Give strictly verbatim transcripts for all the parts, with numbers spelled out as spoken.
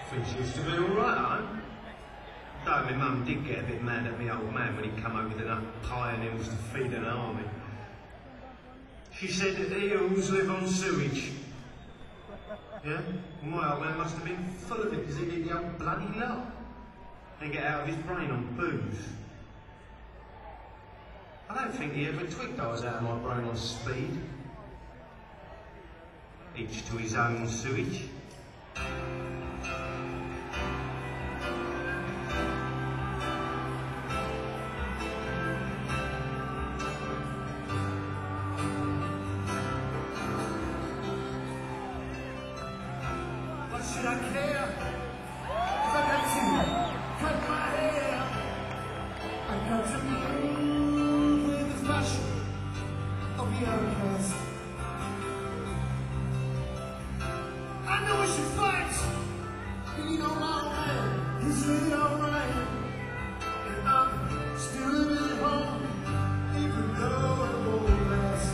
think she used to be all right, huh? Though my mum did get a bit mad at me old man when he come over with enough pie and hills to feed an army. She said that the hills live on sewage. Yeah? Well, my old man must have been full of it because he did the old bloody lot. And get out of his brain on booze. I don't think he ever twigged I was out of my brain on speed. Each to his own sewage. What should I care? If I got to cut my hair, I got to move with the fashion of the outcast. I know I should fight, but you know my old man, he's really alright. And I'm still living at home, even though I'm old last.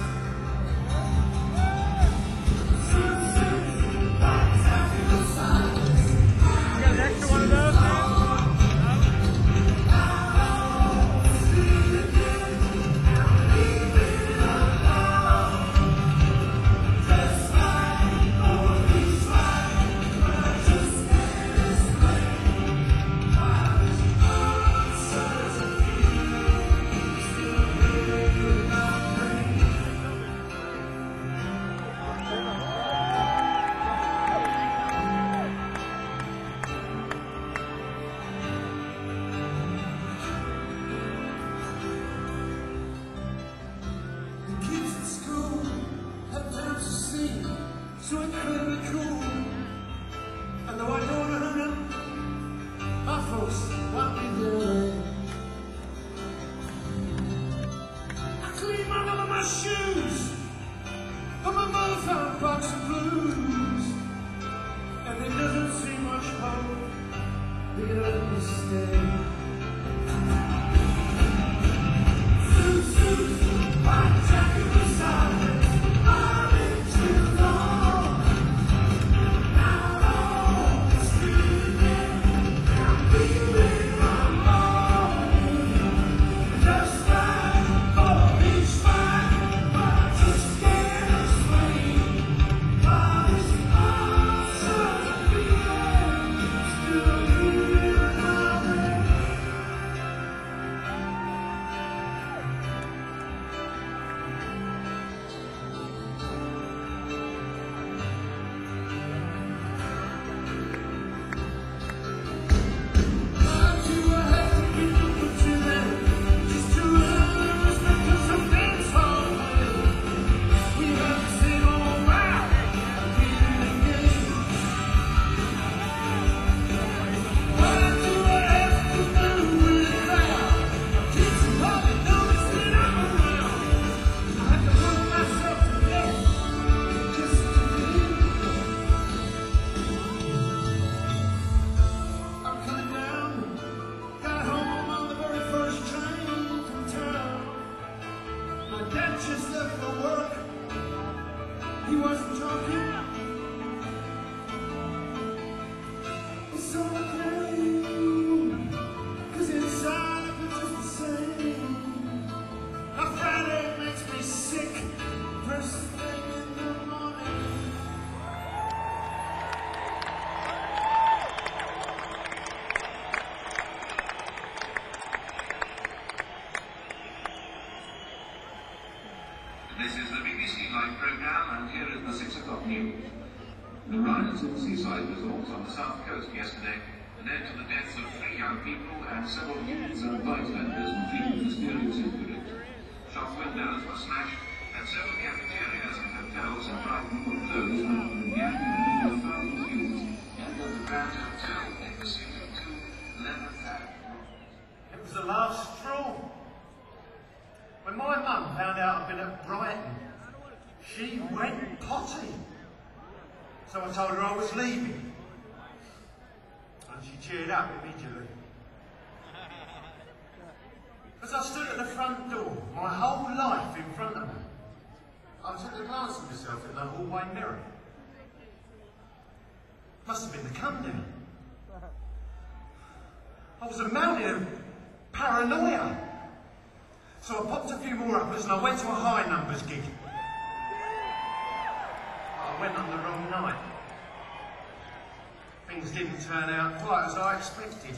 So incredibly cool. And though I don't know them, my folks want me there. I clean my love of my shoes, but my mother found a box of blues. And there doesn't seem much hope they can let me stay. Suit, suit, white jacket beside me. Just left for work. He wasn't talking. It's okay, cause inside it's just the same. A Friday makes me sick. First thing in the morning. This is the B B C Live programme, and here is the six o'clock news. The riots in seaside resorts on the south coast yesterday led to the deaths of three young people and several youths and bystanders who feared mysterious incidents. Shop windows were smashed, and several cafeterias and hotels in Brighton were closed after the gang and a thousand youths entered the Grand Hotel in the city to eleventh Avenue. It was the last straw. When my mum found out I'd been at Brighton, she went potty. So I told her I was leaving. And she cheered up immediately. As I stood at the front door, my whole life in front of me, I took a glance at myself in the hallway mirror. Must have been the come down. I was a mountain of paranoia. So I popped a few more uppers and I went to a high numbers gig. I went on the wrong night. Things didn't turn out quite as I expected.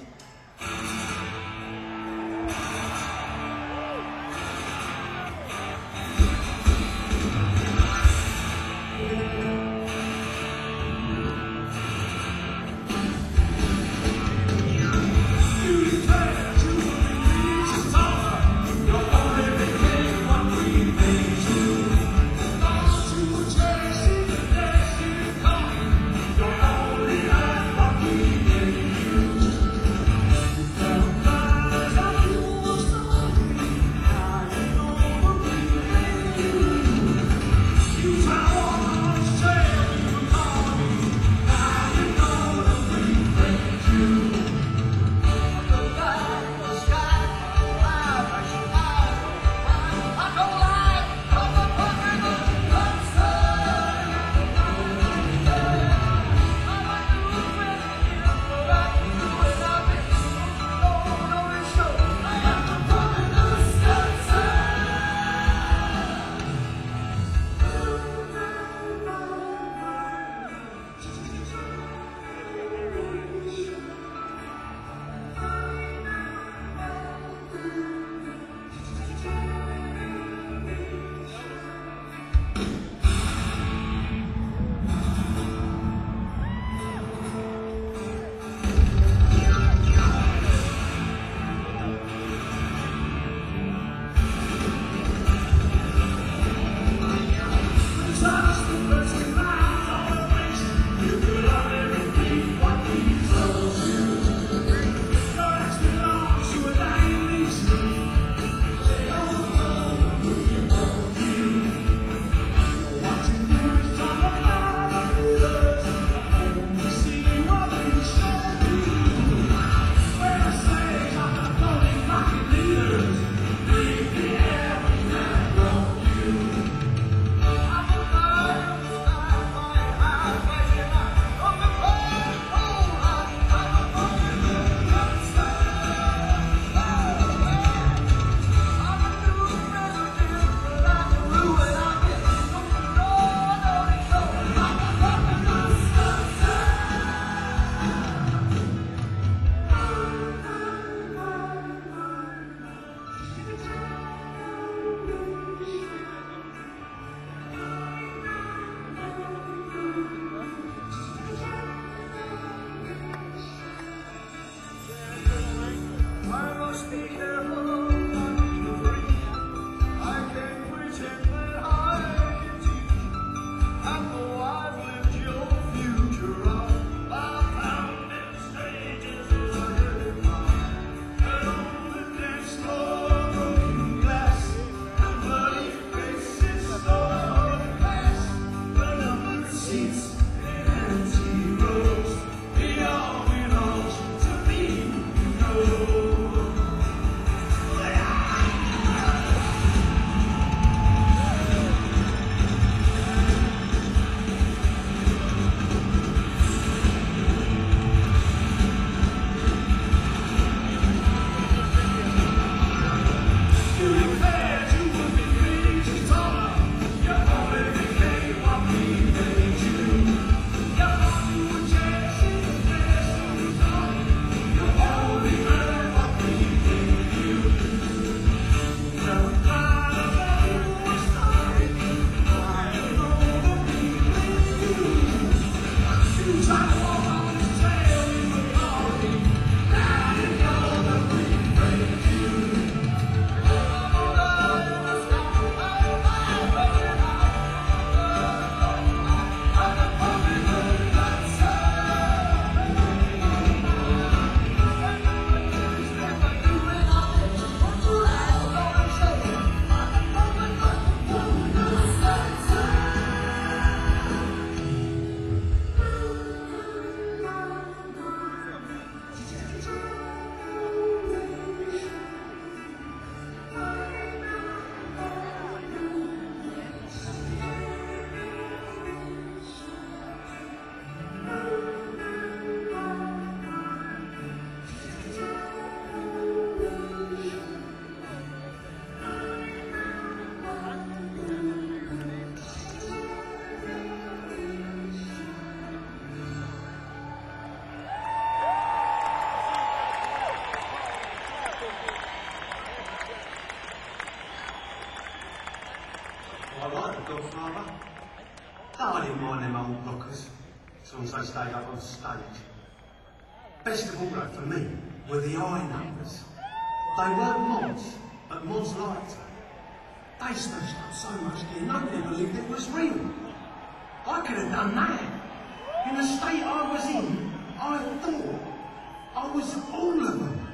Godfather. No, I didn't mind them old rockers, as long as they stayed up on stage. Best of all, though, for me, were the eye numbers. They weren't mods, but mods liked them. They smashed up so much gear, nobody believed it was real. I could have done that. In the state I was in, I thought I was all of them.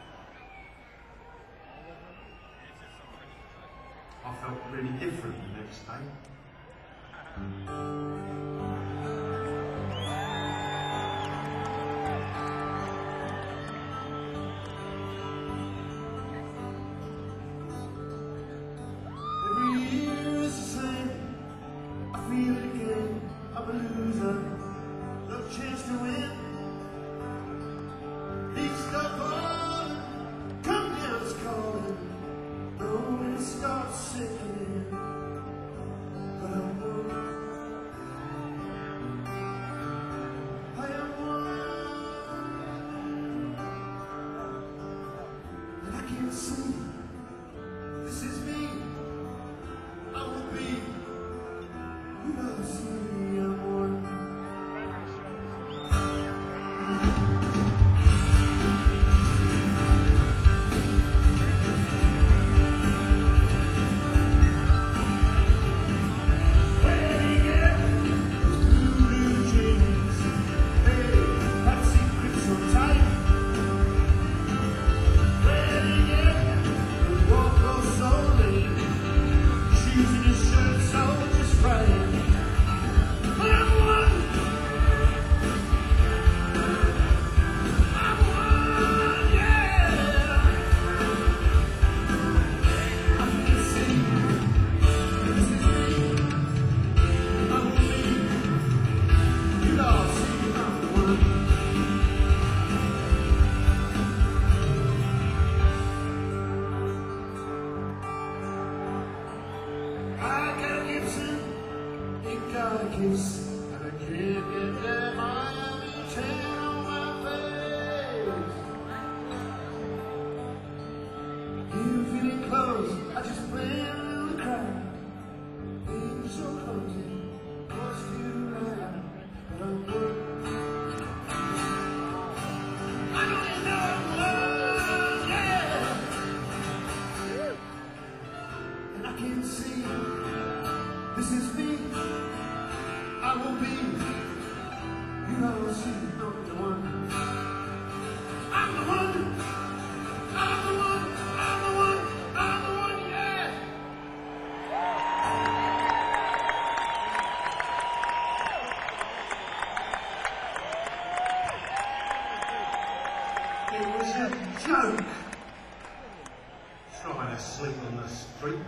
I felt really different the next day. Every year is the same. I feel it again. I'm a loser. No chance to win. Each step on, come down, it's calling. Oh, it starts sinking in. But I know I am one. And I can't see. This is me. I will be. You gotta see me, I'm one. Kiss, and I can't get that Miami tan on my face. You feeling close, I just play a little cry. Being so close, close to you now. But I'm good. I know you know I'm love, yeah. And I can see, this is me. I will be, you know, see, I'm the one. I'm the one. I'm the one. I'm the one. I'm the one, yeah. It was a joke. Trying to sleep on the street.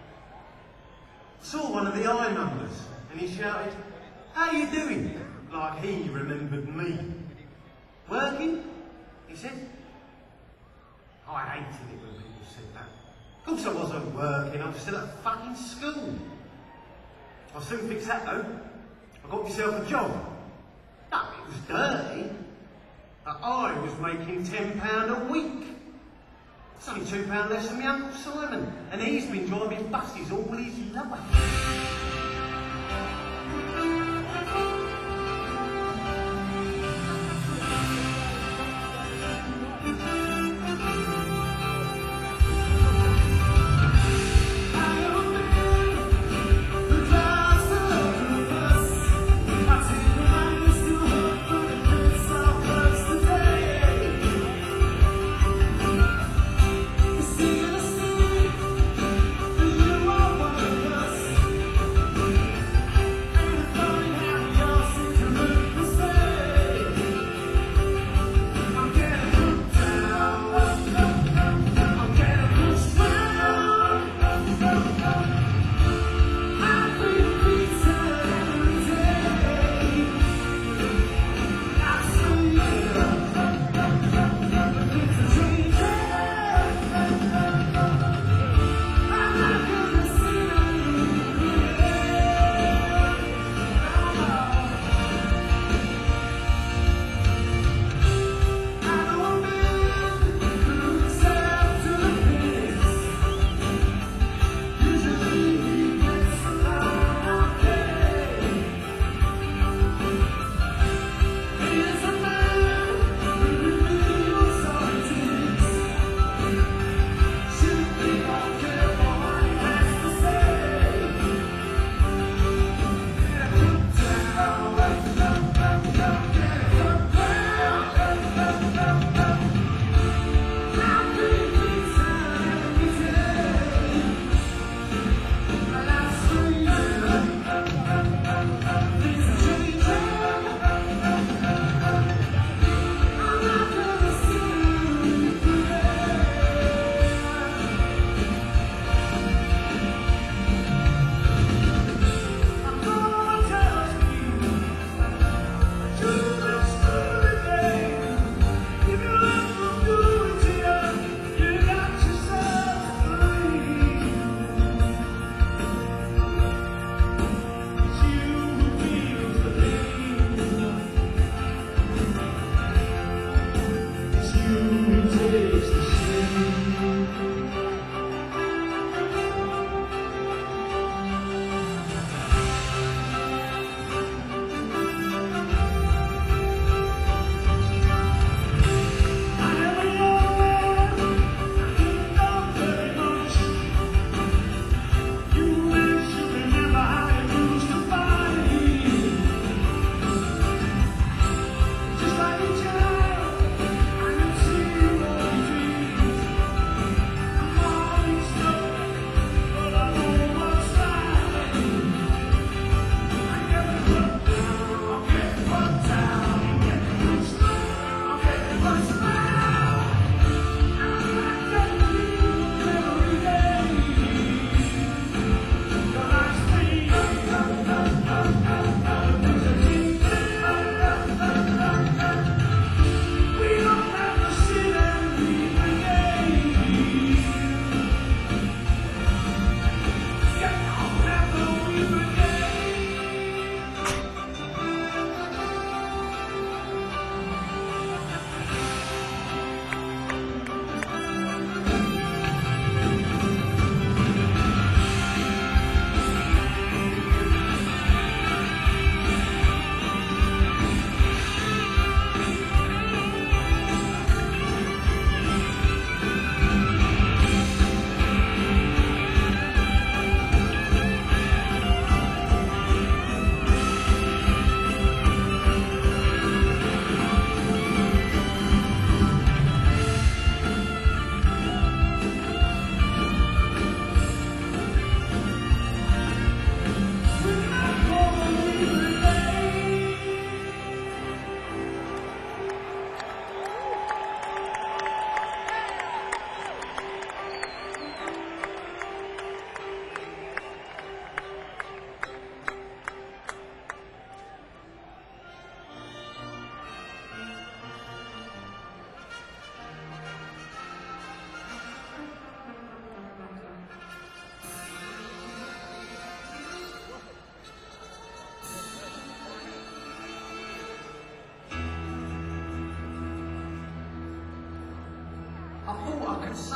Saw one of the eye numbers and he shouted, "How you doing?" Like he remembered me. "Working?" he said. I hated it when people said that. Of course I wasn't working, I was still at fucking school. I soon fixed that though. I got myself a job. No, it was dirty. But I was making ten pounds a week. It's only two pounds less than my Uncle Simon, and he's been driving buses all his life.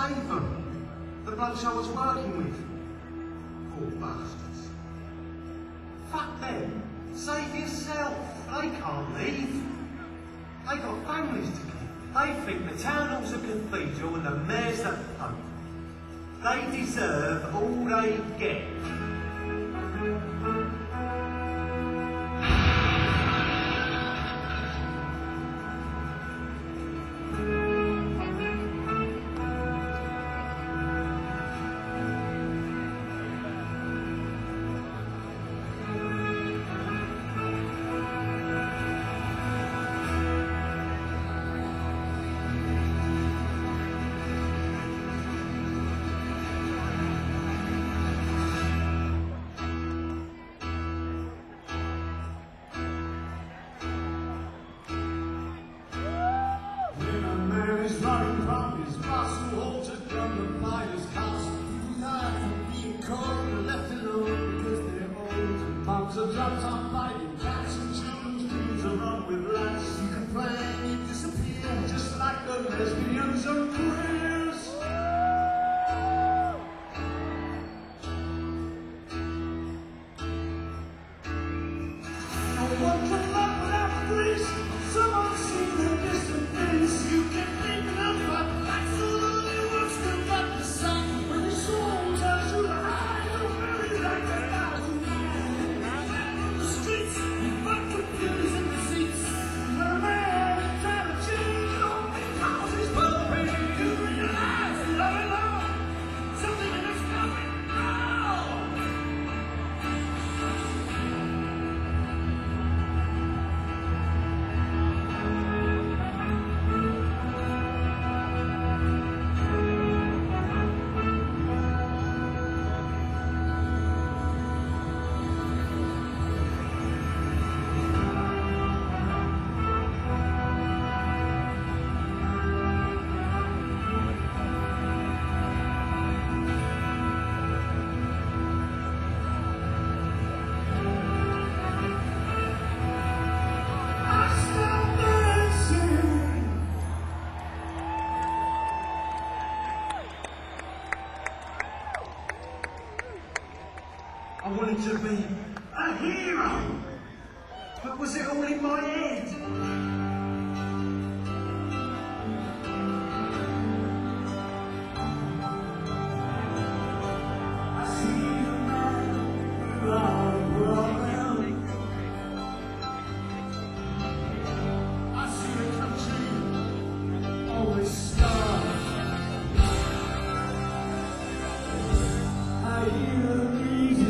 save them. The blokes I was working with. Poor bastards. Fuck them. Save yourself. They can't leave. They got families to keep. They think the town hall's a cathedral and the mayor's a pope. They deserve all they get. I wanted to be a hero, but was it all in my head? I see the man who I around. I see the country always starved. I hear the music.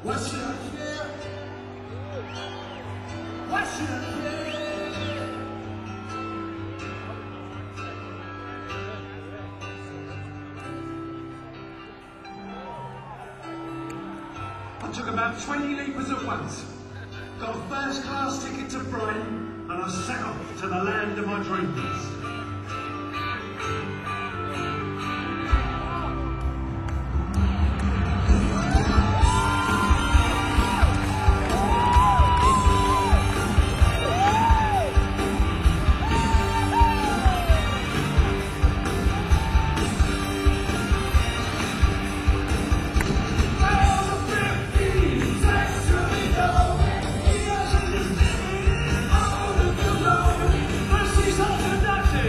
Why should I care? Why should I care? I took about twenty litres at once, got a first class ticket to Brighton, and I set off to the land of my dreams. This is all production.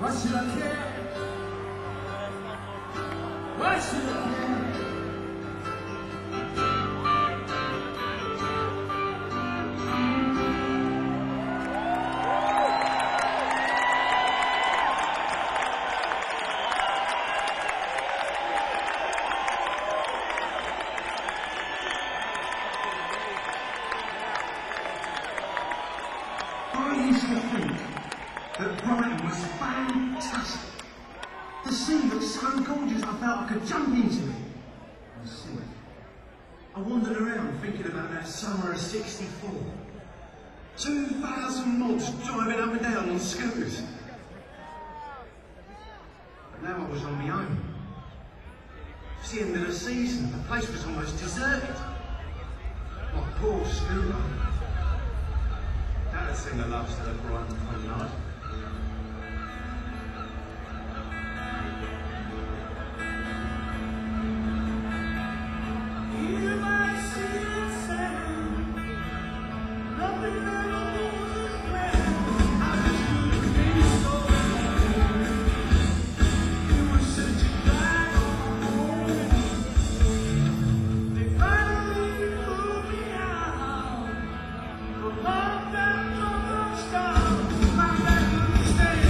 Why should I care? Why should I care? I used to think that Brighton was fantastic. The sea looked so gorgeous, I felt I could jump into it. I was silly. I wandered around thinking about that summer of sixty-four. Two thousand mods driving up and down on scooters. But now I was on my own. It was the end of the season, the place was almost deserted. My poor scooter. That had seen the last of the Brighton promenade. Stop.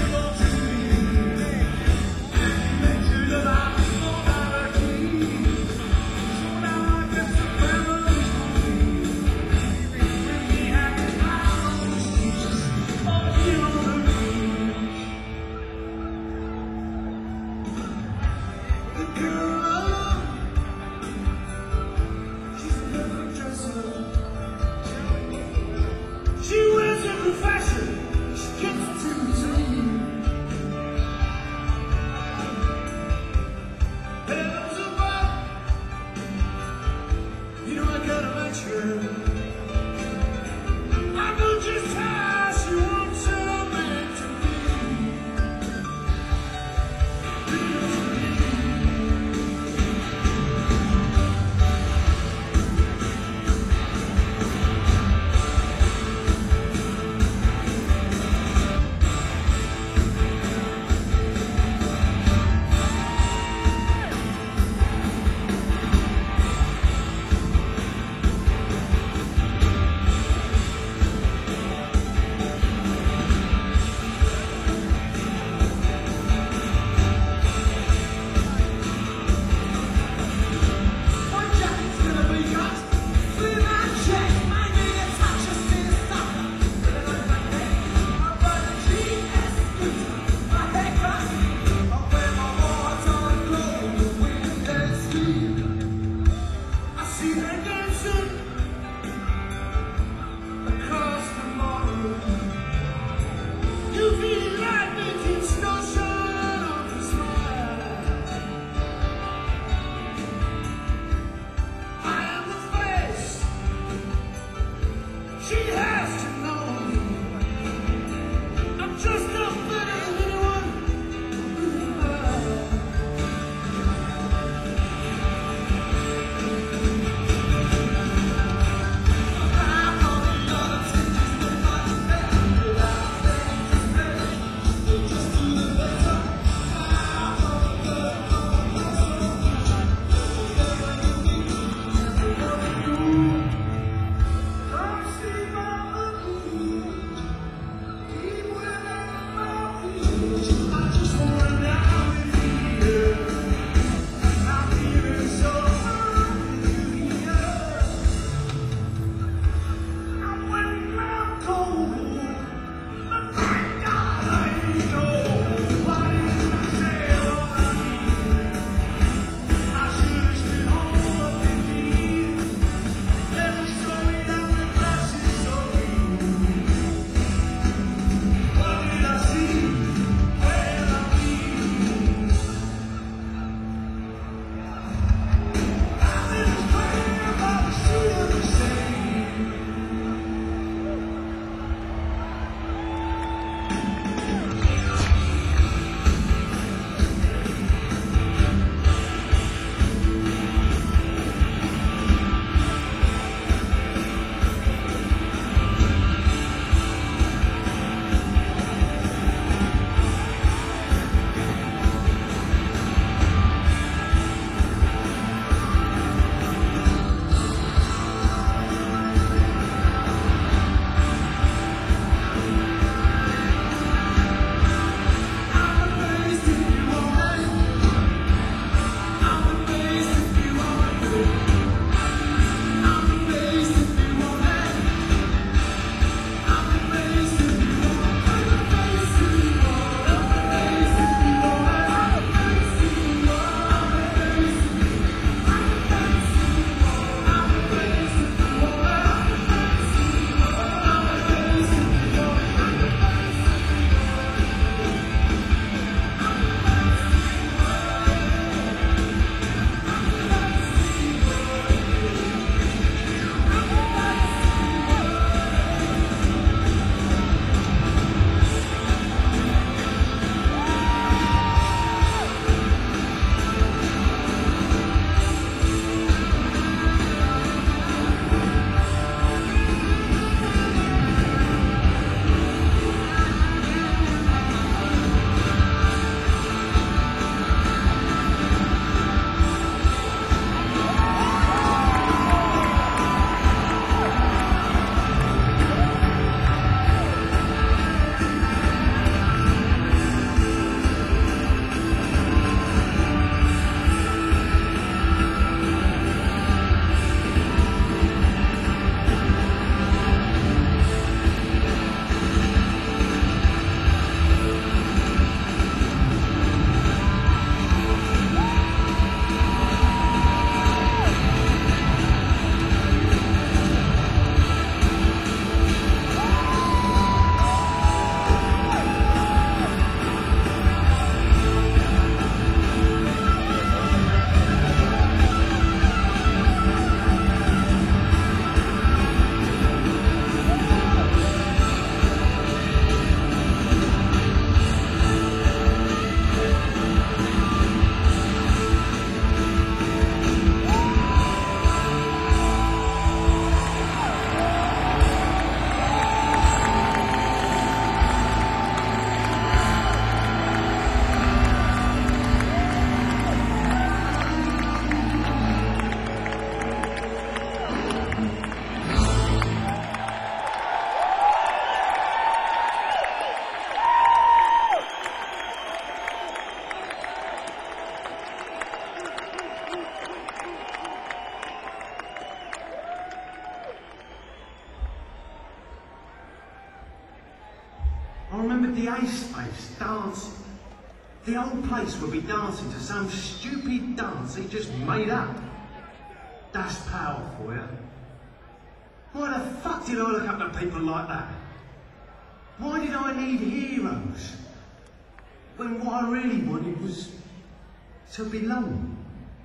I remembered the Ace Space dancing. The whole place would be dancing to some stupid dance he just made up. That's power for you. Why the fuck did I look up to people like that? Why did I need heroes? When what I really wanted was to belong.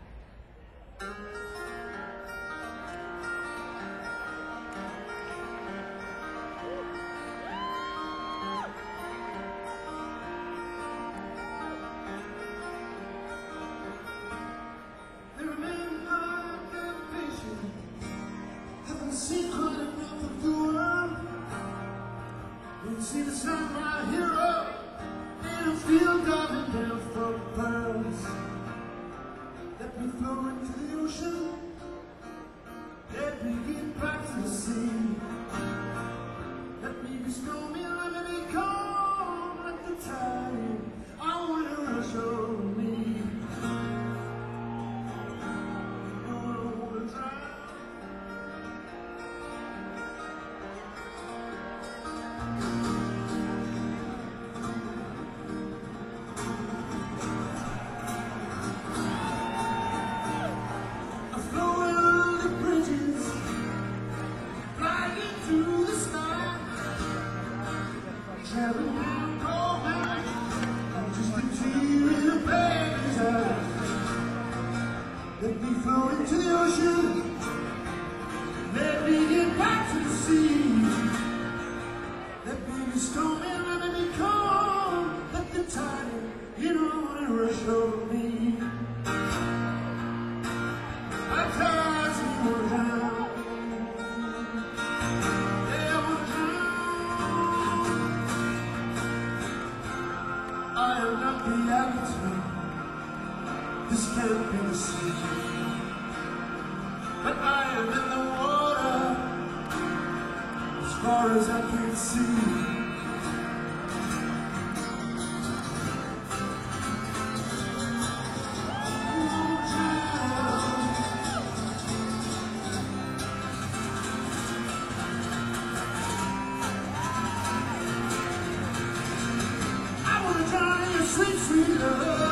Secret enough of the world. You see the sun, my hero, in a field of enough for pearls. Let me flow into the ocean. Let me get back to the sea. Let me be stormy, let me be calm like the tide. I want to rush over me. I want to drown. Let me flow into the ocean. Let me get back to the sea. Let me be stormy, let me be calm. Let the tide, you know, rush over me. I touch you will drown. Yeah, I will drown. I am not the actor. This can't be the sea. But I am in the water, as far as I can see. I wanna drown in your sweet, sweet love.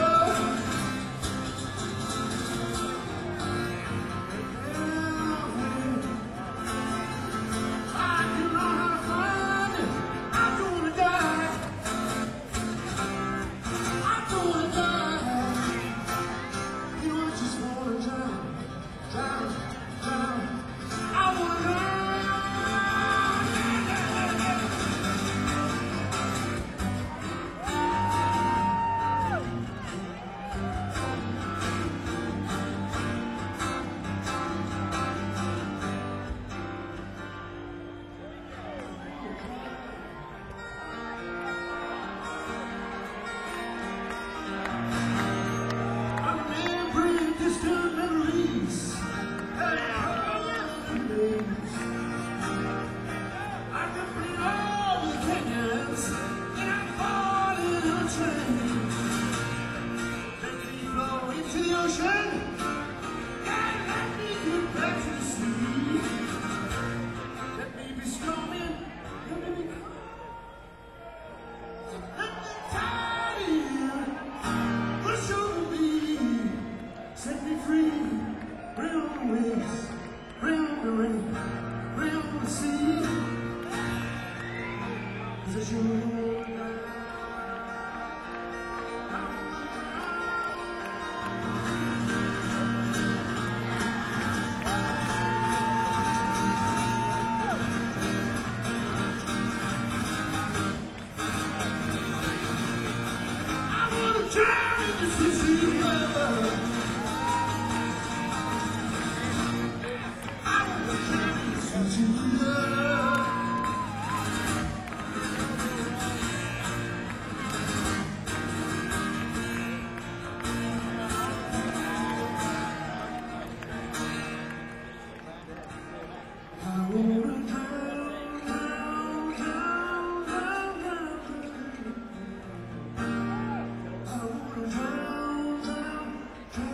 Drown, drown, drown, drown.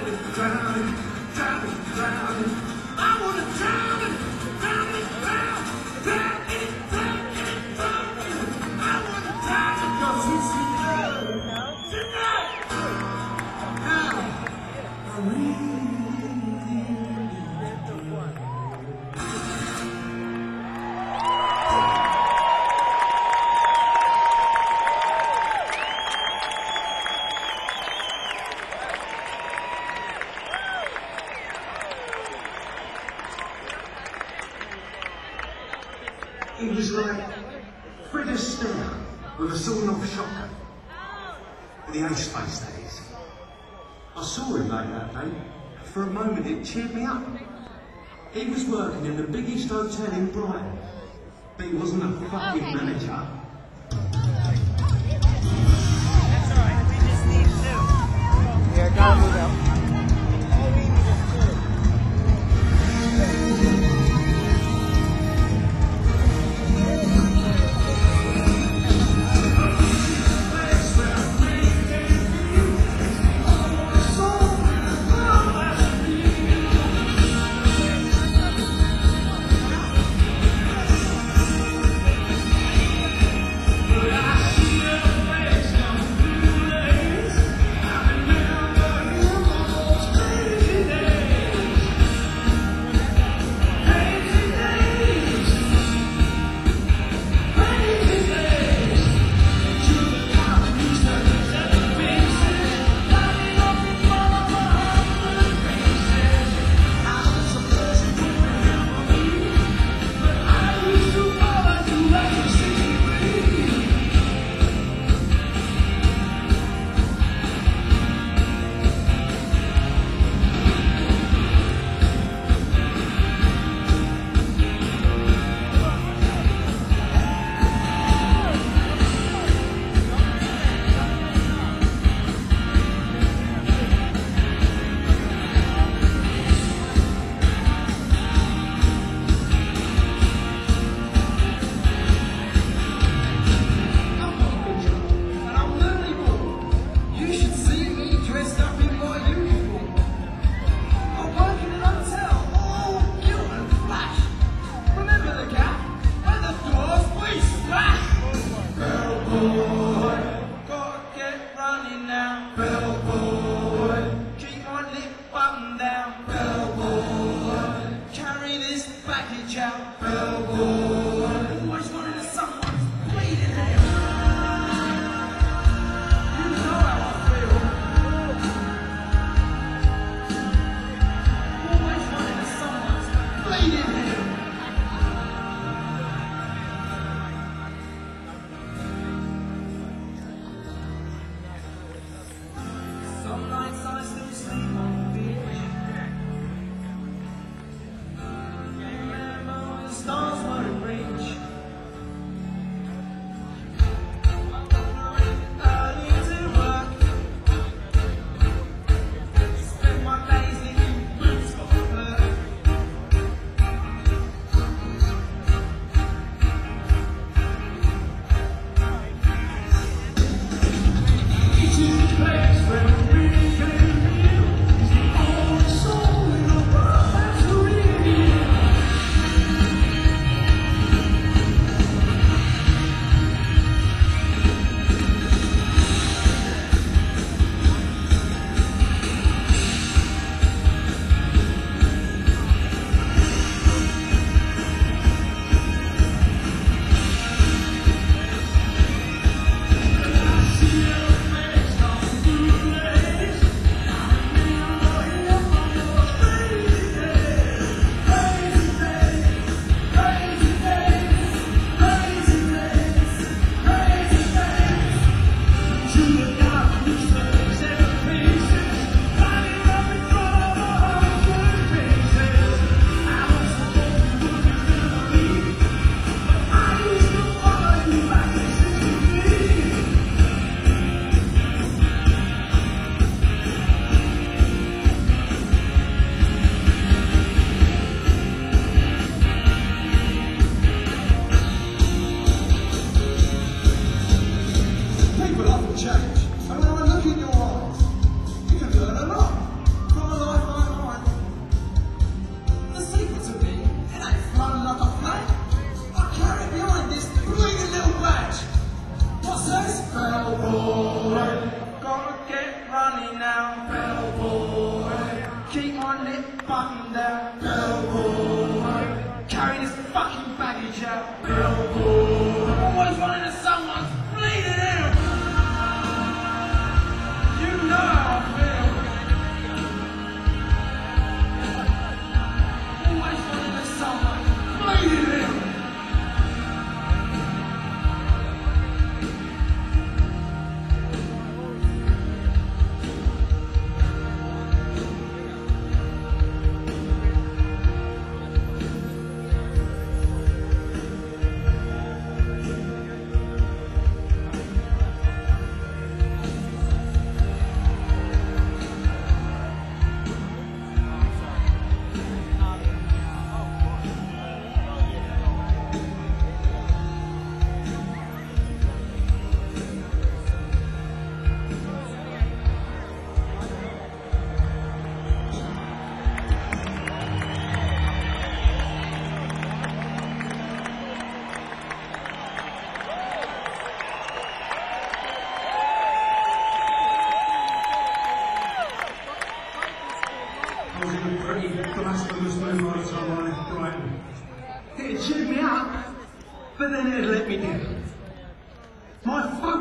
drowning, drowning, drowning, drowning. I wanna drown it, drown it, drown, drown it, drown it, drown it. I wanna drown it, 'cause it's enough tonight. Now, I really He was like Fred Astaire with a sawn-off shotgun. The Ace Space, that is. I saw him late that day. For a moment, it cheered me up. He was working in the biggest hotel in Brighton, but he wasn't a fucking Okay. manager. That's all right. We just need two. Yeah, gotta move out. All we need is two.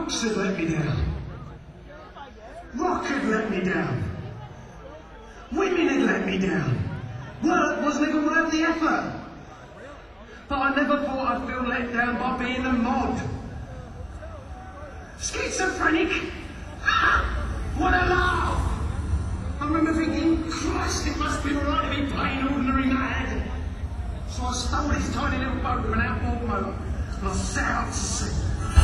Books had let me down. Rock had let me down. Women had let me down. Work wasn't even worth the effort. But I never thought I'd feel let down by being a mod. Schizophrenic? What a laugh! I remember thinking, Christ, it must be alright to be plain ordinary mad. So I stole his tiny little boat with an outboard motor and I set out to sea.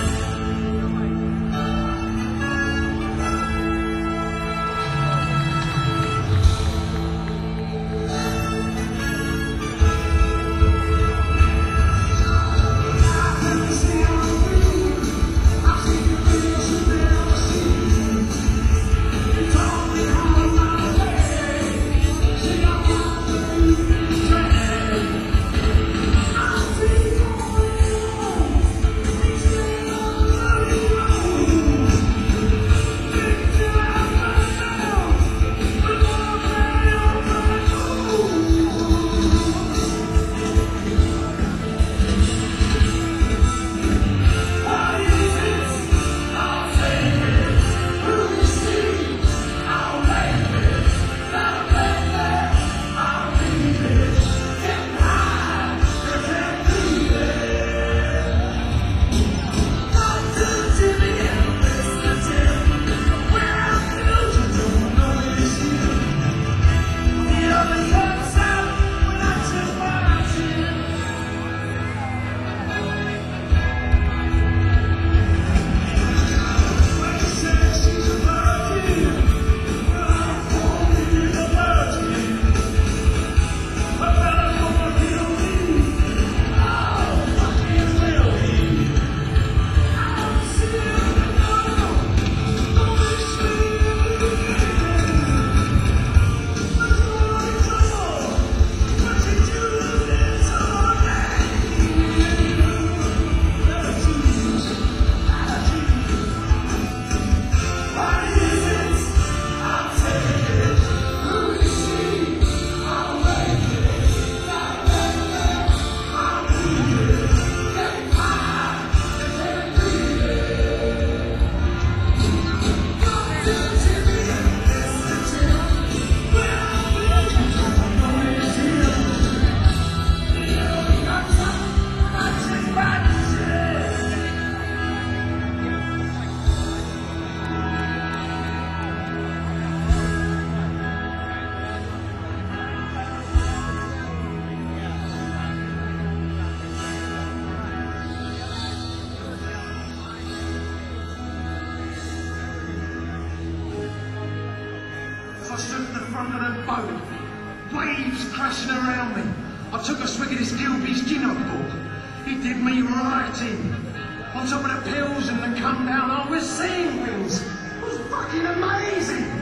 I stood at the front of the boat, waves crashing around me. I took a swig of this Gilby's gin I bought. It did me right in. On top of the pills and the come down, I was seeing things. It was fucking amazing.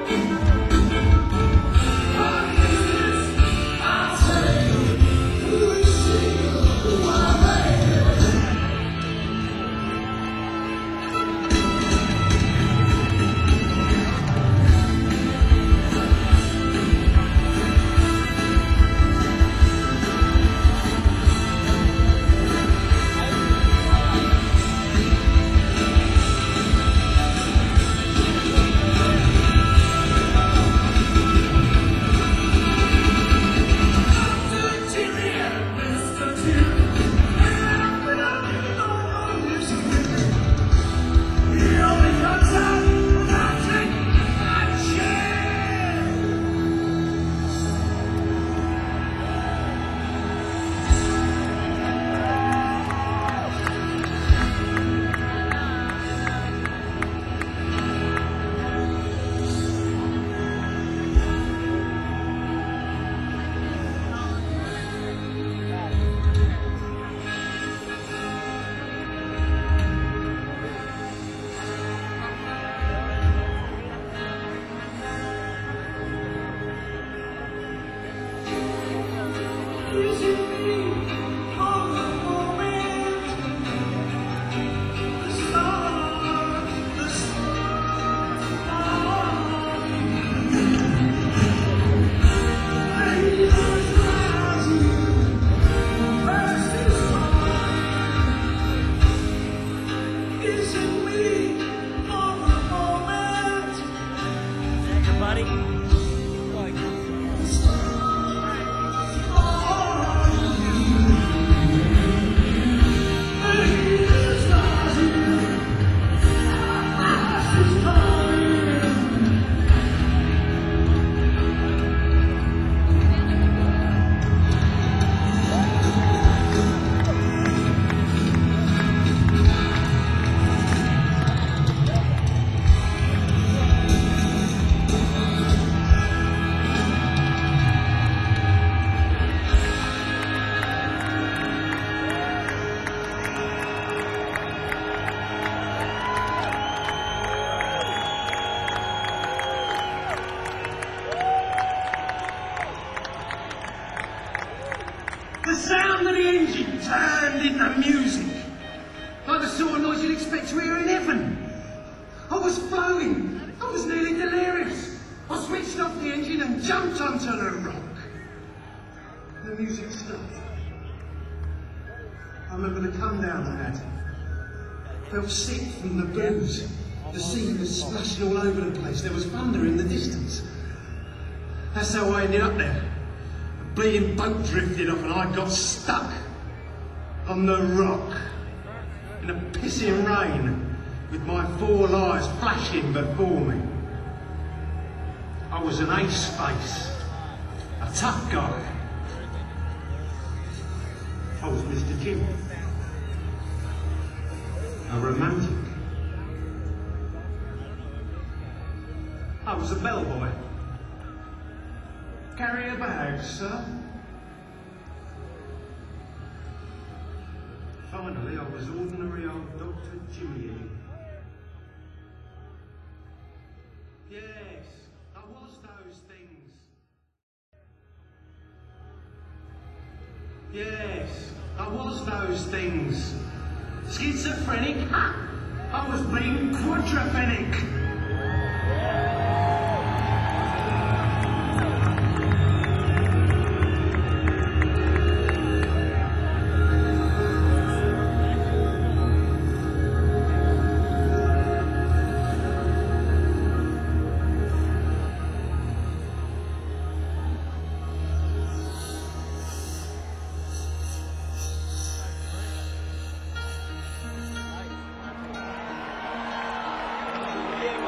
The sound of the engine turned into music, like the sort of noise you'd expect to hear in heaven. I was flowing. I was nearly delirious. I switched off the engine and jumped onto the rock. The music stopped. I remember the come down I had. Felt sick from the booze. The sea was splashing all over the place. There was thunder in the distance. That's how I ended up there. A bleeding boat drifted off and I got stuck on the rock in a pissing rain with my four lives flashing before me. I was an ace face, a tough guy. I was Mister Jim, a romantic. I was a bellboy. Carry a bag, sir. Finally, I was ordinary old Doctor Jimmy. Yes, I was those things. Yes, I was those things. Schizophrenic? Ha! I was being quadrophenic. Yeah,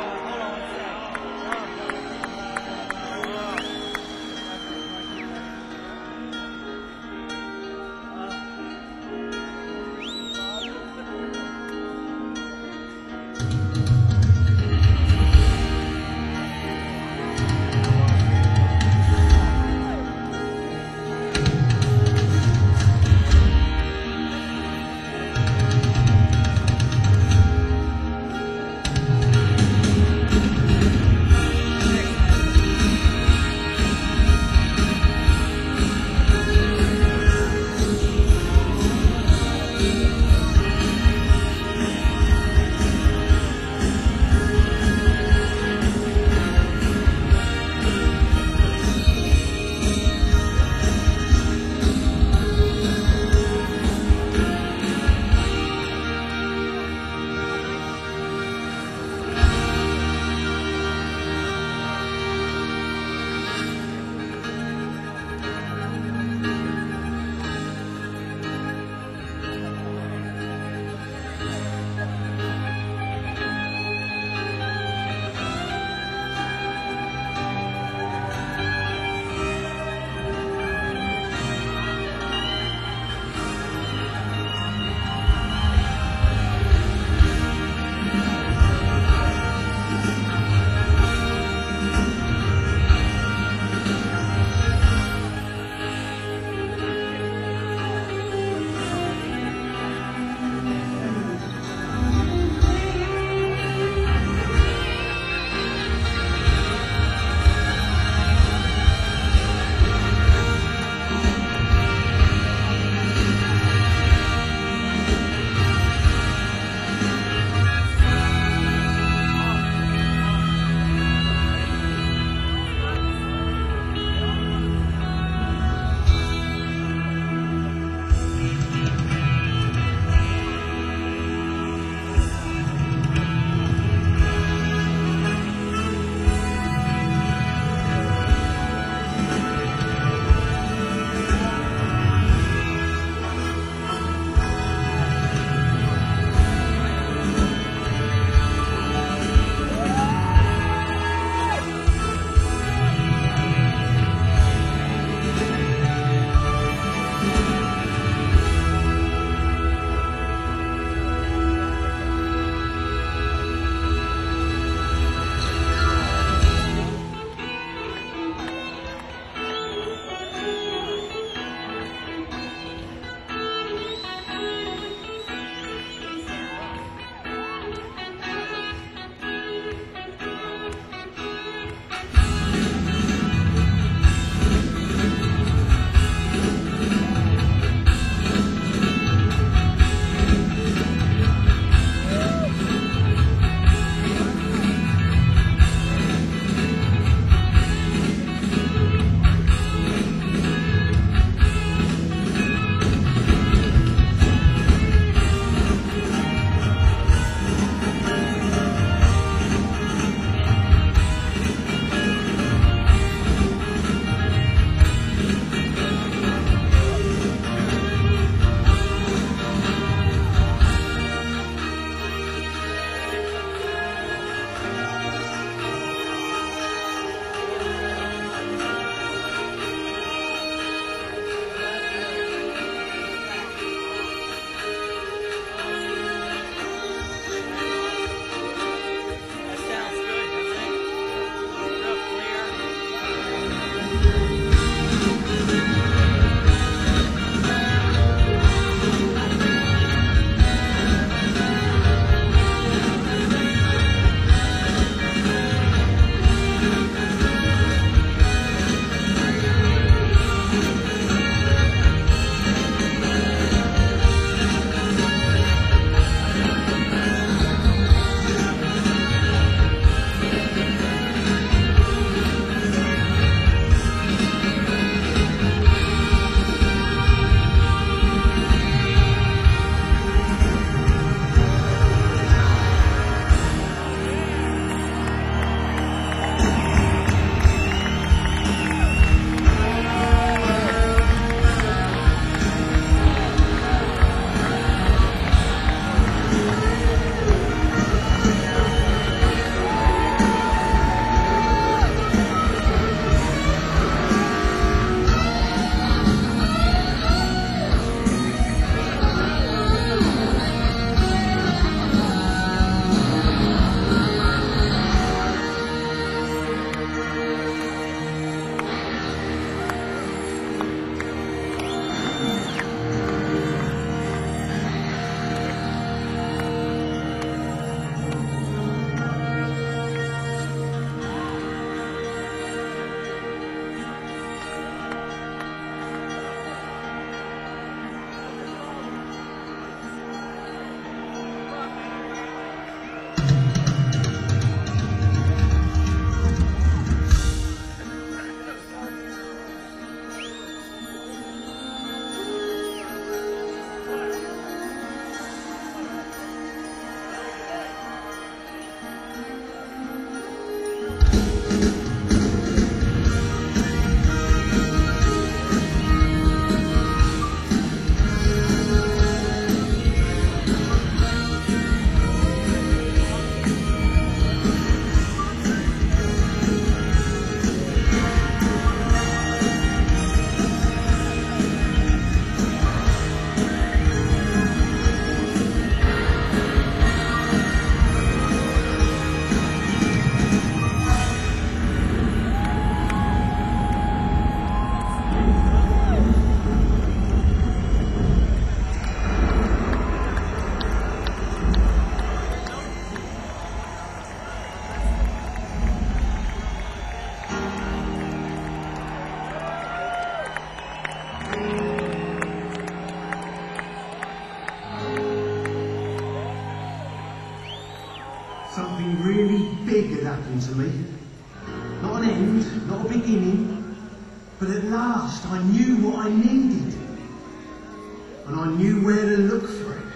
happened to me. Not an end, not a beginning, but at last I knew what I needed. And I knew where to look for it.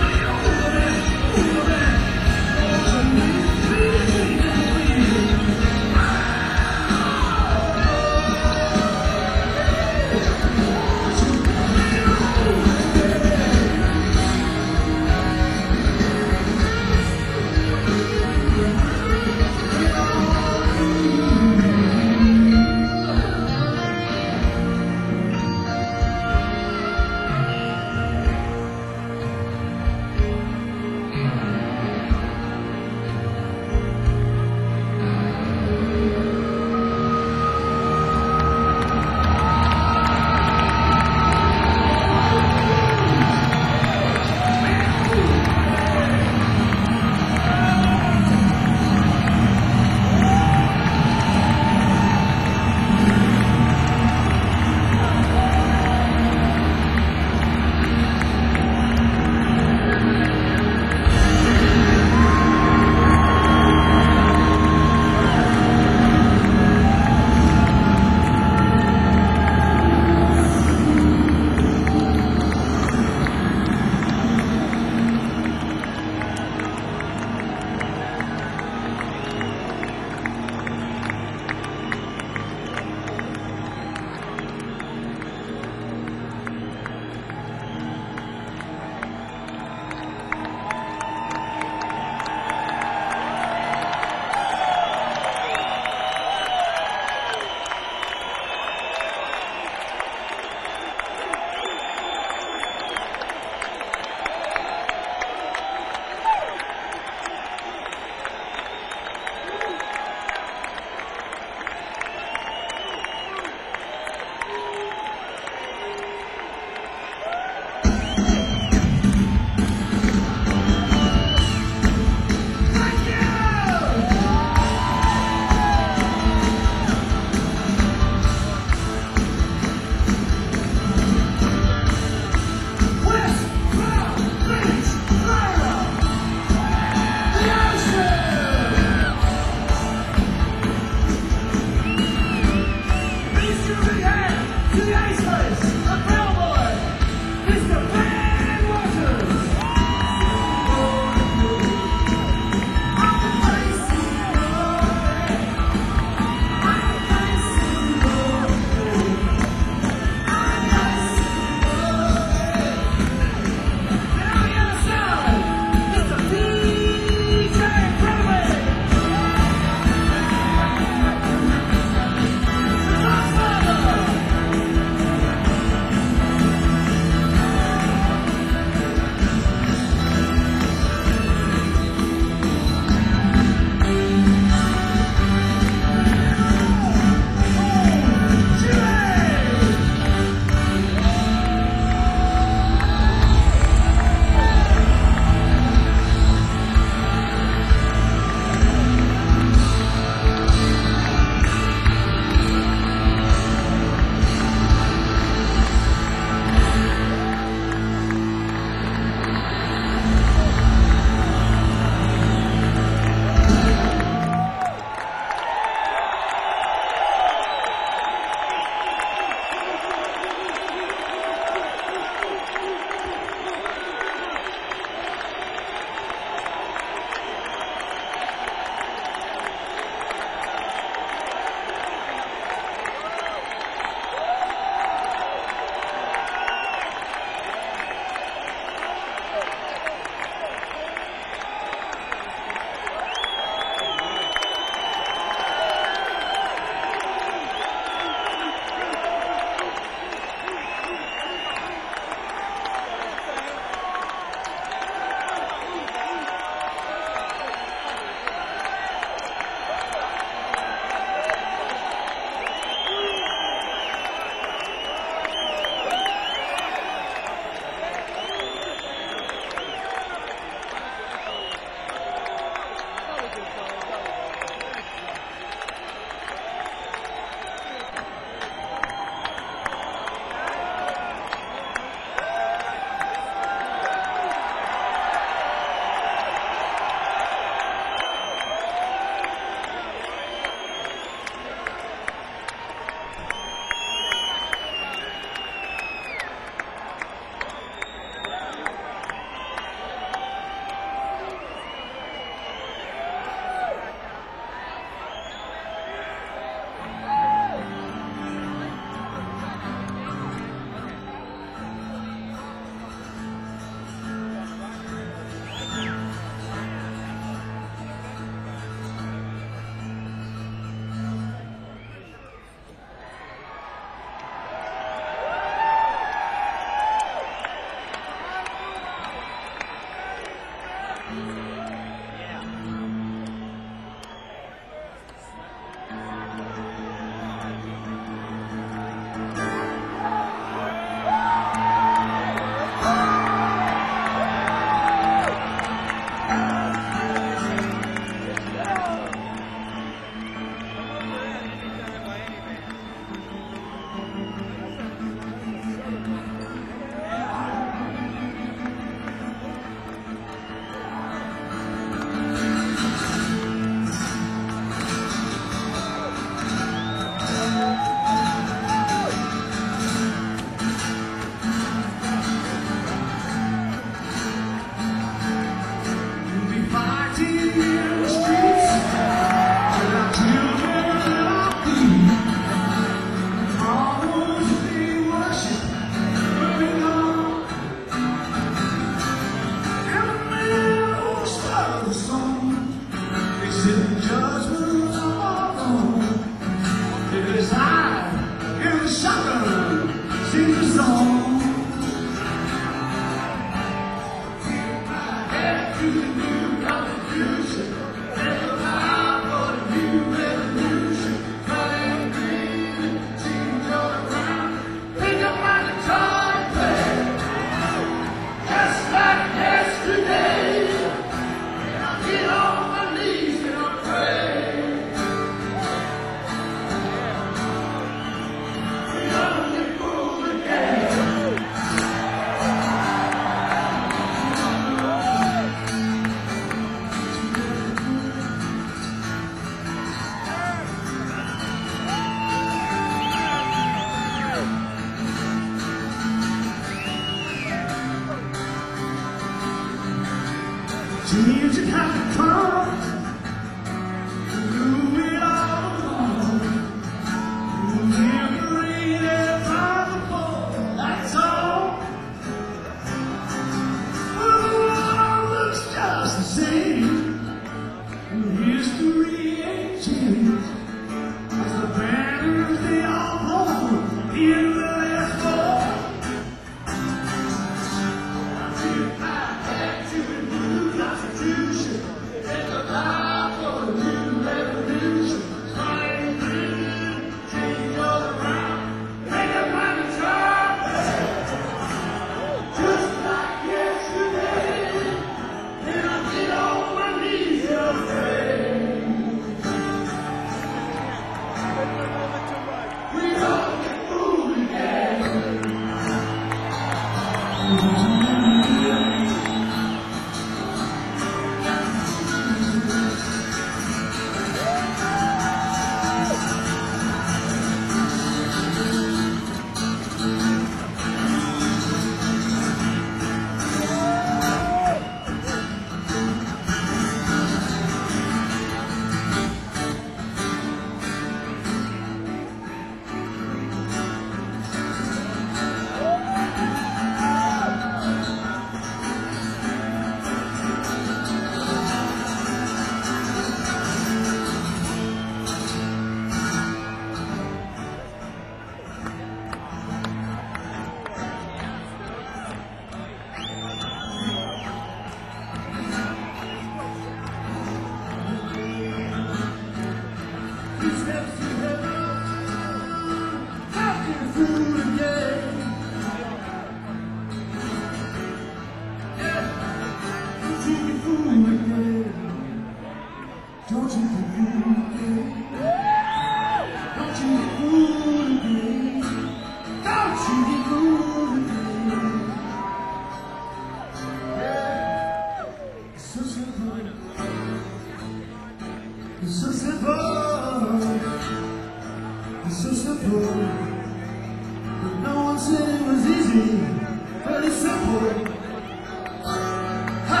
It's so simple, it's so simple. But no one said it was easy, but it's simple. Ha!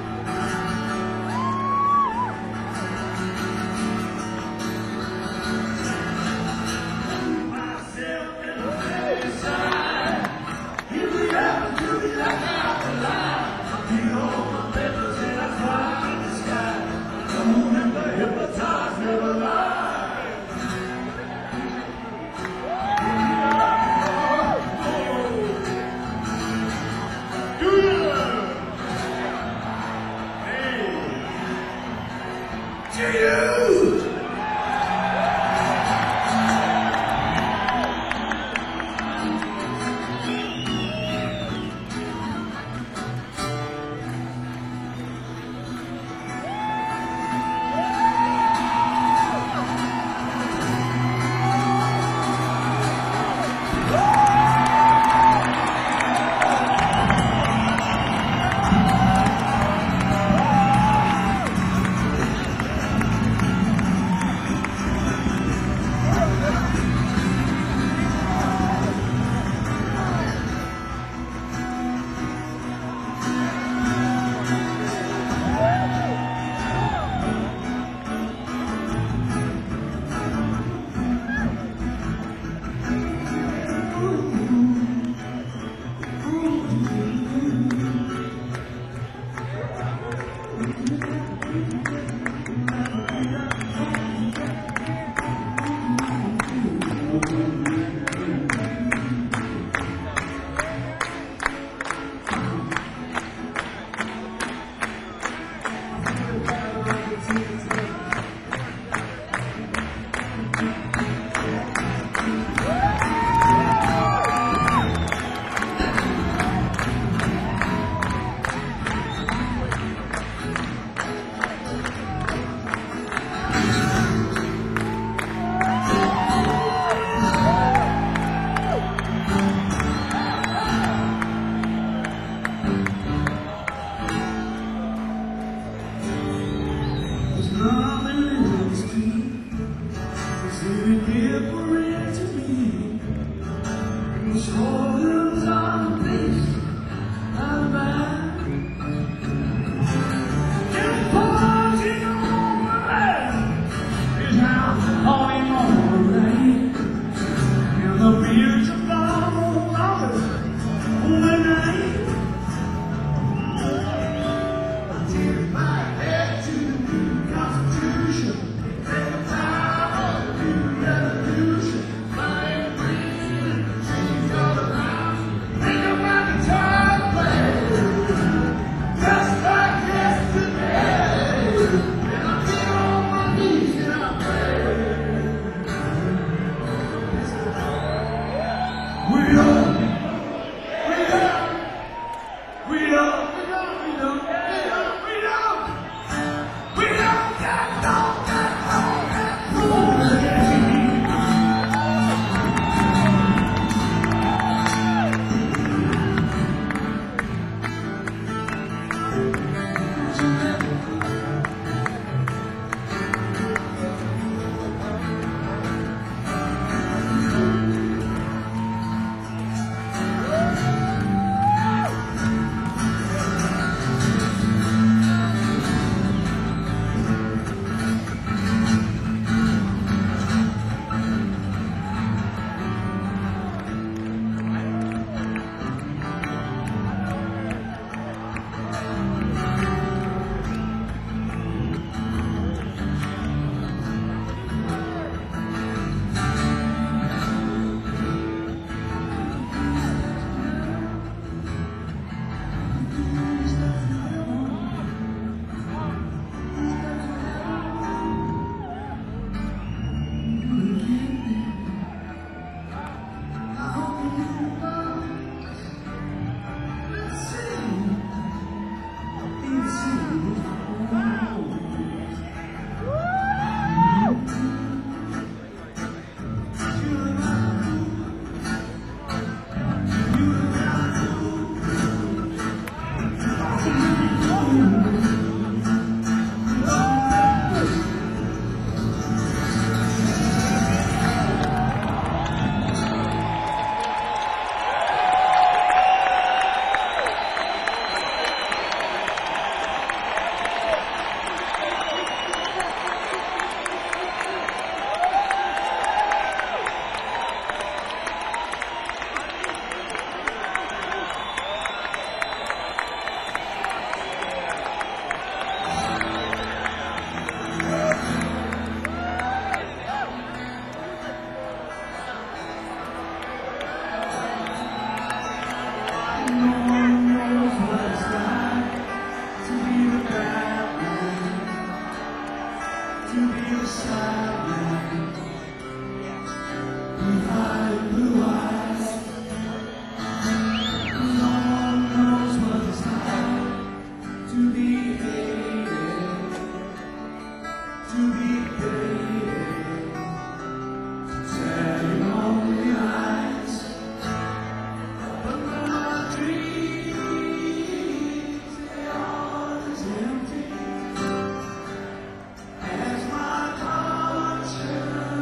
Myself in the very side. Here we are, here we are, alive. You know my letters and I fly in the sky. The moon and the hypnotized never lie. To you! to be a silent behind blue eyes. No one knows what it's like to be hated, to be hated, telling only lies. But my dreams, they are as empty as my conscience.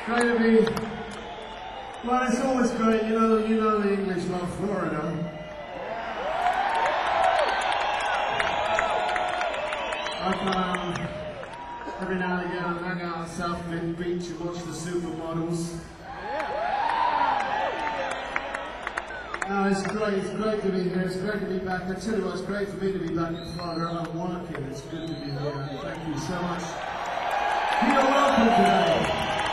Great to be. Well, it's always great. You know, you know the English love Florida. I come every now and again and hang out on South Mid Beach and watch the supermodels. No, it's great. It's great to be here. It's great to be back. I tell you what, it's great for me to be back in Florida. I'm working. It's good to be here. Thank you so much. You're welcome today.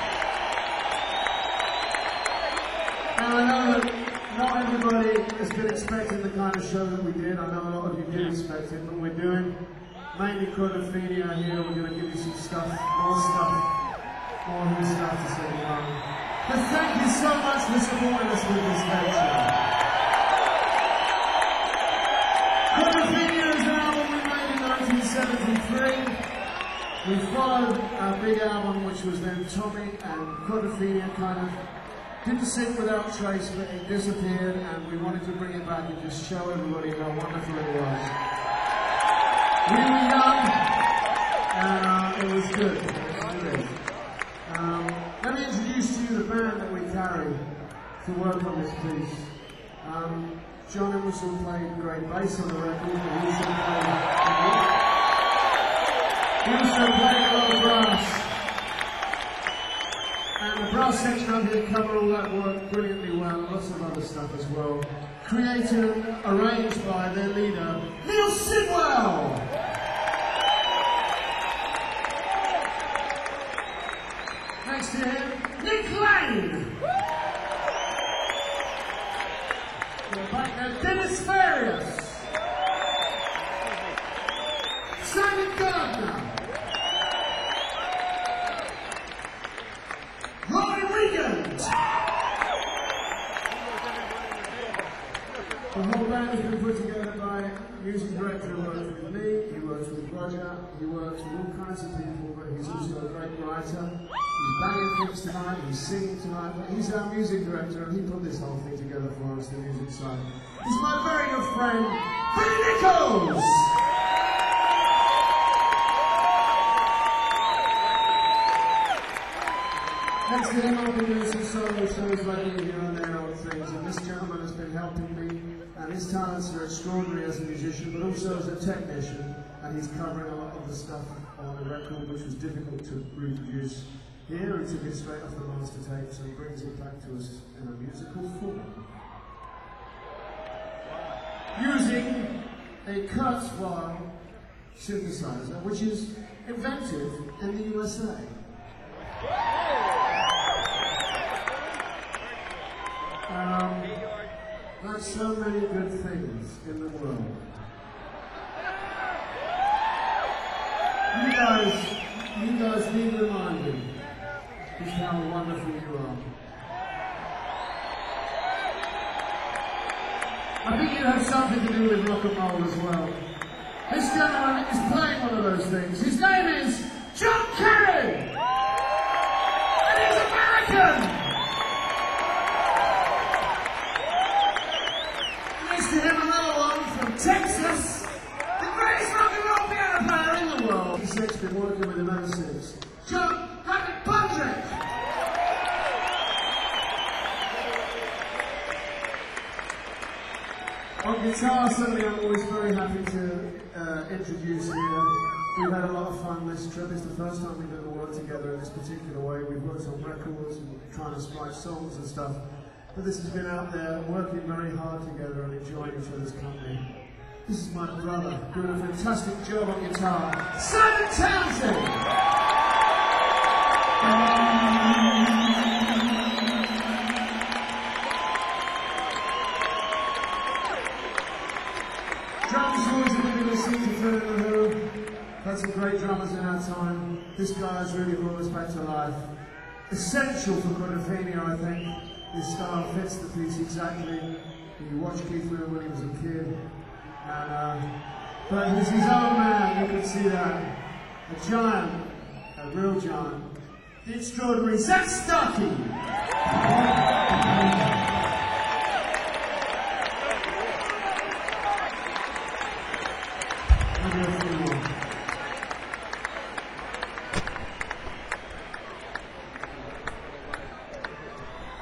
Now, I know that not everybody has been expecting the kind of show that we did. I know a lot of you did expect it, but we're doing mainly Quadrophenia here. We're going to give you some stuff, more stuff, more new stuff to say along. But thank you so much for supporting us with this next show. Quadrophenia is an album we made in nineteen seventy-three. We followed our big album, which was then Tommy, and Quadrophenia kind of didn't sink without trace, but it disappeared, and we wanted to bring it back and just show everybody how wonderful it was. We were young, and uh, it was good. It was good. Um, let me introduce to you the band that we carry to work on this piece. Um, John Emerson played great bass on the record, but he also played, he also played a lot of brass. And the brass section up here cover all that work brilliantly well, and lots of other stuff as well. Created and arranged by their leader, Neil Sidwell! Next to him, Nick Lane! Back there, Dennis Farias! Simon Gardner! Roy Wiegand! The whole band has been put together by a music director who works with me, he works with Roger, he works with all kinds of people, but he's also a great writer. He's banging things tonight, he's singing tonight, but he's our music director and he put this whole thing together for us, the music side. He's my very good friend, Billy Nichols! Next to him, I've been doing some solo shows like here and there on things, and this gentleman has been helping me, and his talents are extraordinary as a musician, but also as a technician, and he's covering a lot of the stuff on the record, which was difficult to reproduce. Here, he took it straight off the master tape, so he brings it back to us in a musical form. Using a Kurzweil synthesizer, which is invented in the U S A. Um, like so many good things in the world. You guys, you guys need reminding just how wonderful you are. I think it has something to do with rock and roll as well. This gentleman is playing one of those things. His name is John Kerry! And he's American! Next to him, another one from Texas, the greatest rock and roll piano player in the world. He's been working with him ever since. John Patrick! On guitar, something I'm always very happy to uh, introduce here. We've had a lot of fun this trip. It's the first time we've ever worked together in this particular way. We've worked on records and trying to write songs and stuff. But this has been out there working very hard together and enjoying each other's company. This is my brother doing a fantastic job on guitar, Simon Townsend! Drums always a bit of a secret for the Who. Had some great drummers in our time. This guy has really brought us back to life. Essential for Quadrophenia, I think. His style fits the piece exactly. You watch Keith Wheeler when he was a kid. And, um, but he's his own man, you can see that. A giant, a real giant. The extraordinary Zach Starkey.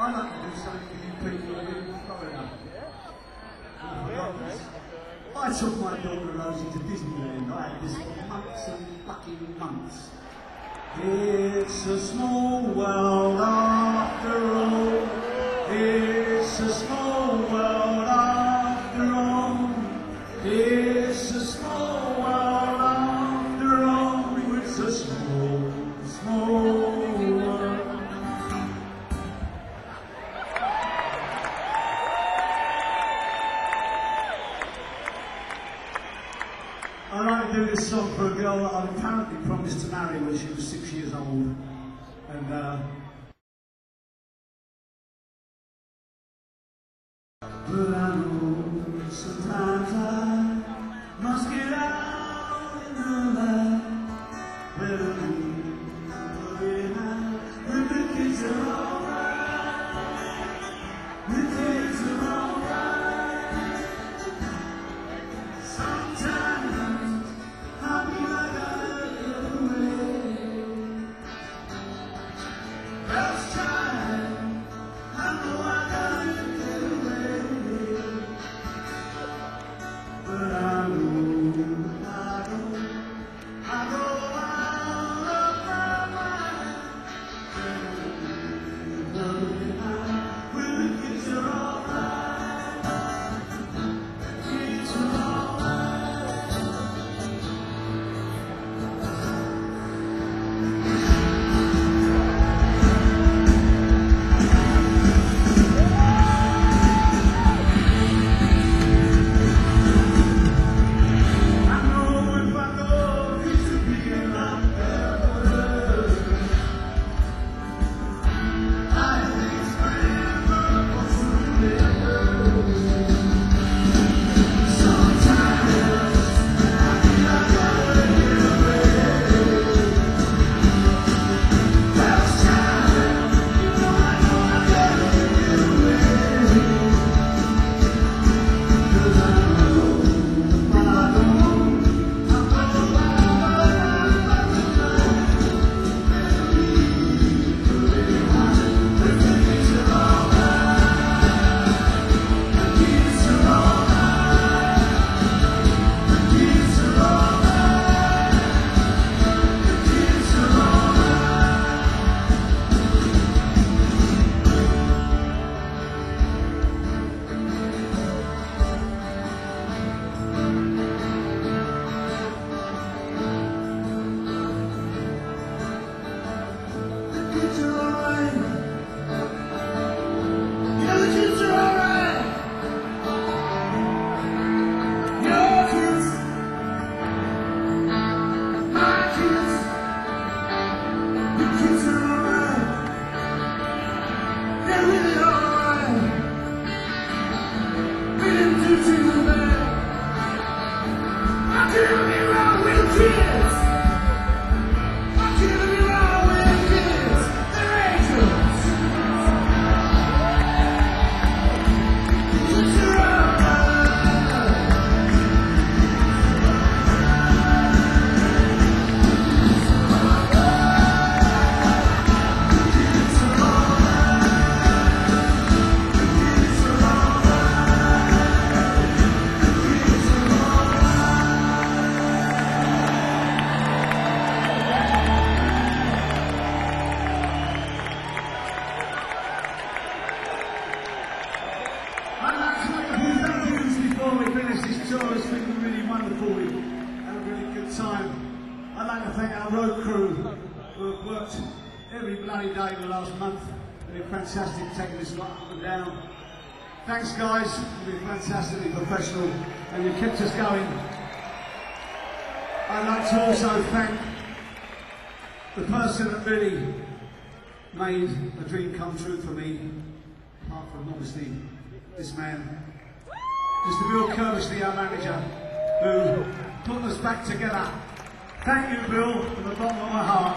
I'd like to do something for you people in Florida. I took my daughter Rosie to Disneyland. I had this for months and fucking months. It's a small world after all. It's a small world after all. It's a small world after all. It's a small, small world. I like to do this song for a girl that I apparently promised to marry when she was six years old. And uh, but I know sometimes I must get out in the light. Better leave behind when the kids are alright. The kids are alright. Sometimes I feel like I get away. Last time I know I gotta get away. But I know I don't, I go out of my mind. When the kids are alright, kids are alright. I know if I go, it's a big lot better. I think it's forever, what's forever? Sometimes I feel like I gotta get away. Last time, you know I know I gotta get away. 'Cause I know if I don't, I'm gonna lie by the time. The kids are alright. The kids are alright. The kids are alright. The kids are alright. The kids are alright. Yeah, the kids are alright. Your kids, my kids, the kids are alright. They're really alright. We didn't do too bad. I couldn't be wrong with kids. I couldn't be wrong with kids. They're angels. Kids are alright. Kids are alright. Kids are alright. Kids are I'd like to make a few thank yous before we finish this tour. It's been really wonderful. We've had a really good time. I'd like to thank our road crew who have worked every bloody day the last month. They've been fantastic taking this lot up and down. Thanks guys, you've been fantastically professional and you've kept us going. I'd like to also thank the person that really made a dream come true for me, apart from obviously this man, Mister Bill Kirbysley, our manager, who put us back together. Thank you, Bill, from the bottom of my heart.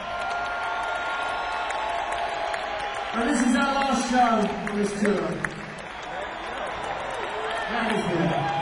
And this is our last show on this tour. Thank you.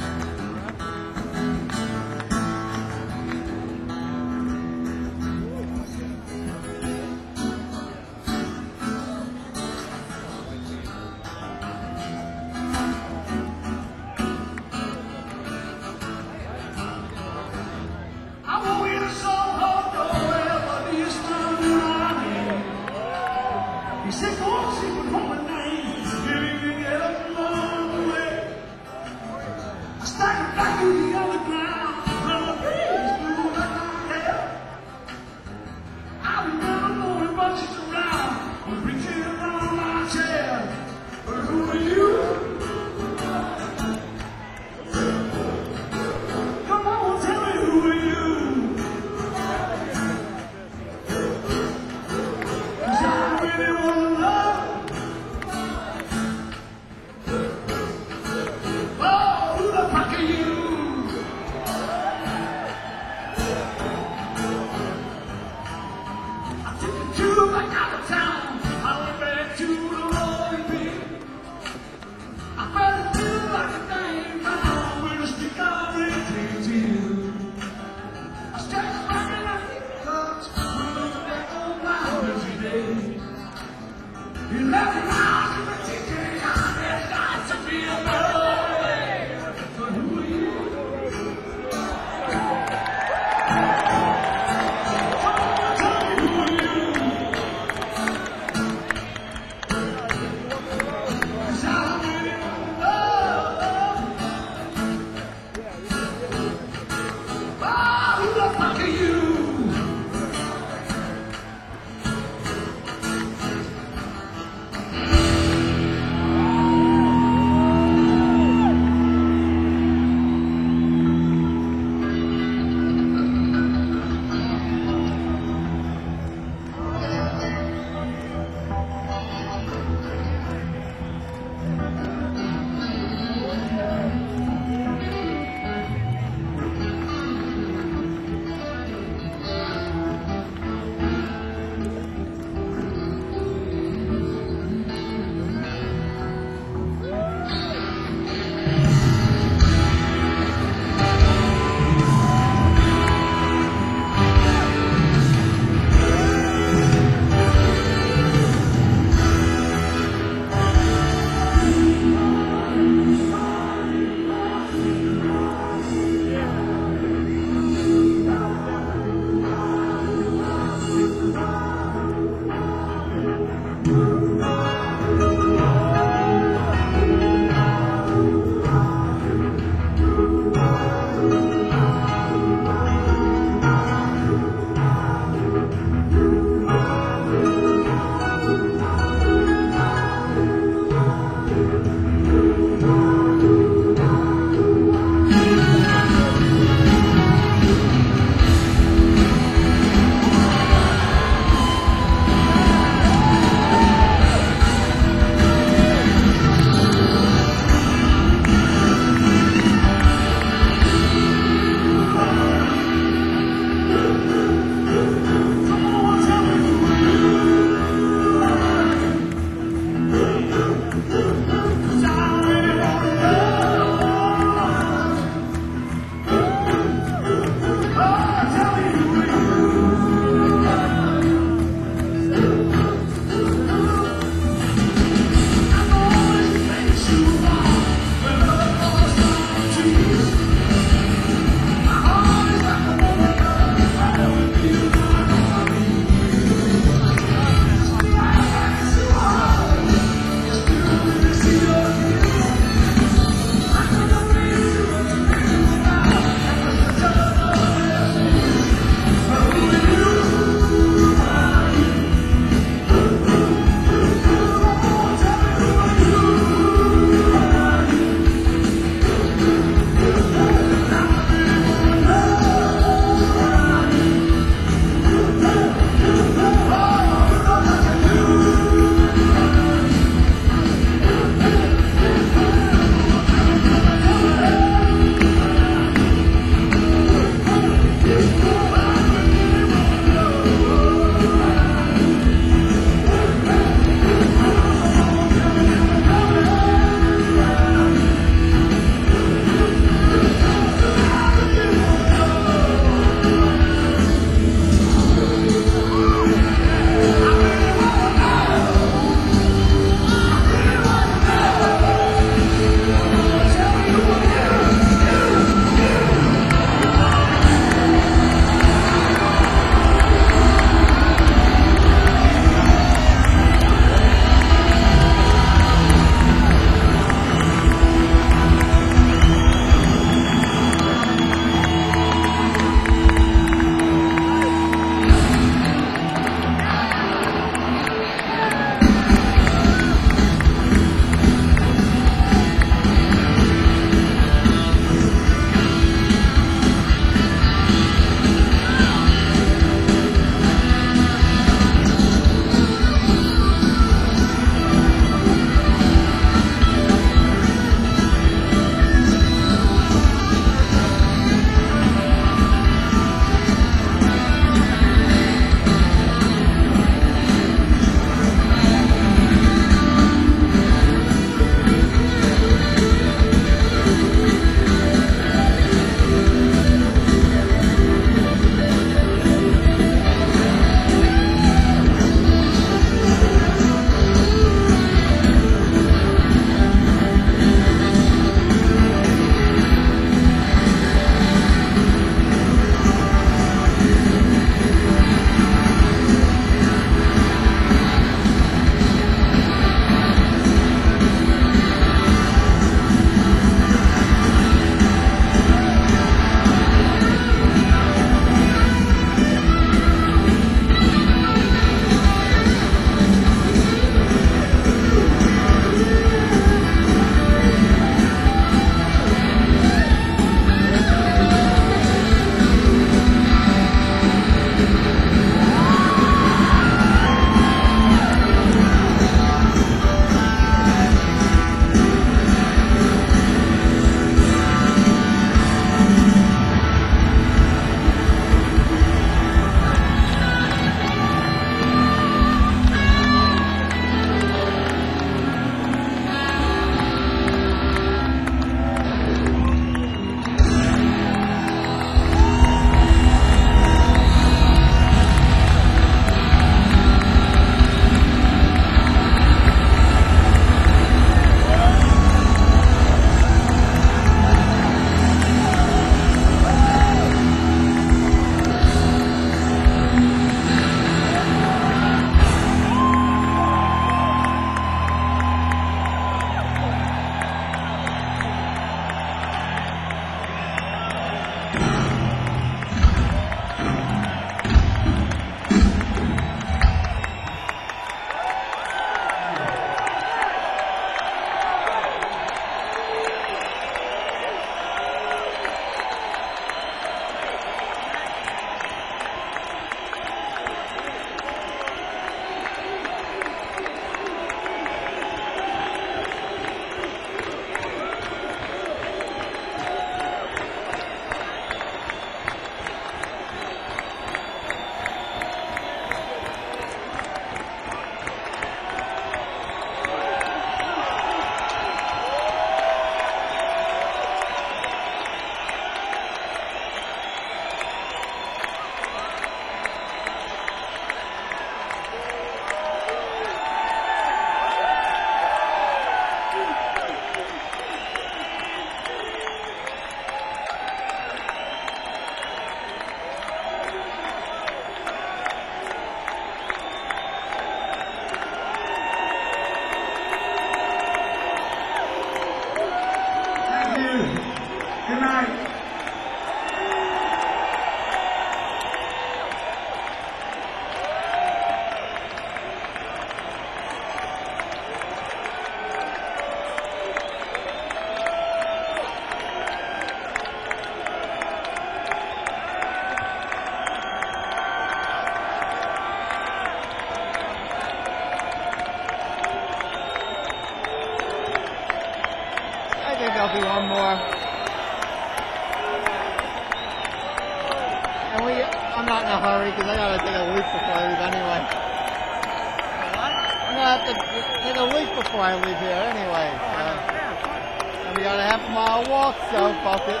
we? I'm not in a hurry because I gotta take a leak before I leave anyway. What? I'm gonna have to take a leak before I leave here anyway. So. And we got a half a mile walk, so fuck it.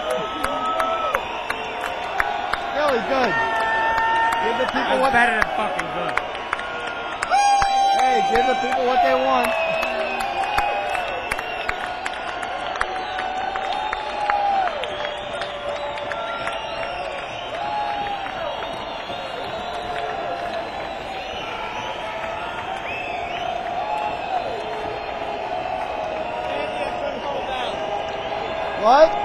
Really good. Give the people That's what. better than fucking good. Hey, give the people what they want. What?